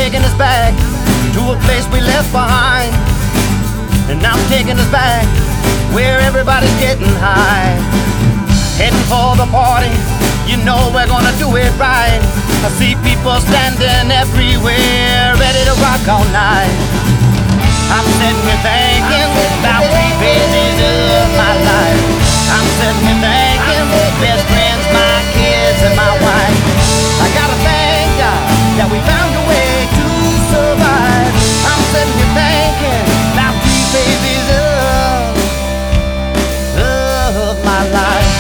taking us back to a place we left behind. And I'm taking us back where everybody's getting high. Heading for the party, you know we're gonna do it right. I see people standing everywhere, ready to rock all night. I'm sitting here thinking about 3 phases of my life. I'm sitting here thinking, best friends, my kids, and my wife. I gotta thank God that we found a way to survive. I'm sitting here thinking about 3 phases of my life.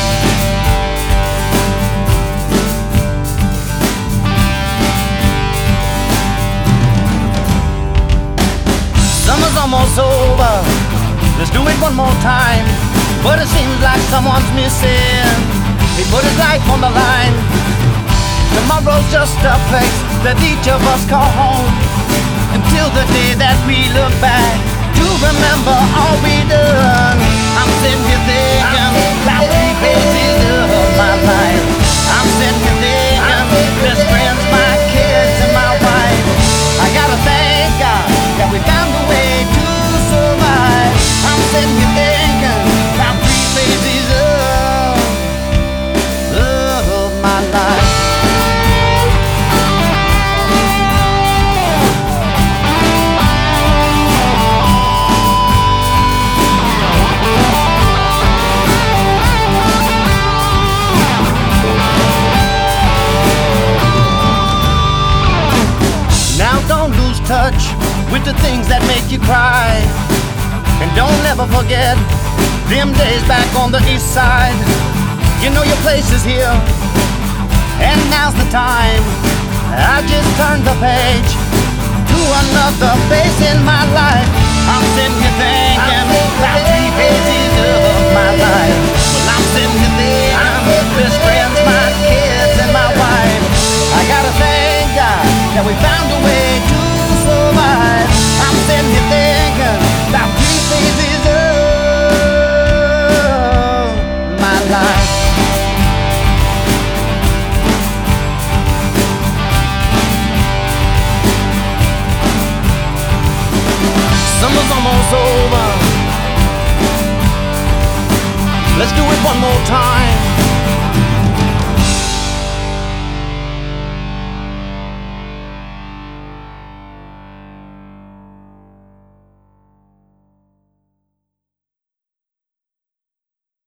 Summer's almost over, let's do it one more time. But it seems like someone's missing. He put his life on the line. Tomorrow's just a place that each of us call home, until the day that we look back to remember all we done. I'm sitting here thinking about 3 phases of my life. I'm sitting here thinking, best friends, my kids, and my wife. I gotta thank God that we found a way to survive. I'm sitting here thinking about 3 phases of my life. Now don't lose touch with the things that make you cry, and don't ever forget them days back on the east side. You know your place is here, and now's the time. I just turned the page to another phase in my life. I'm sitting here thinking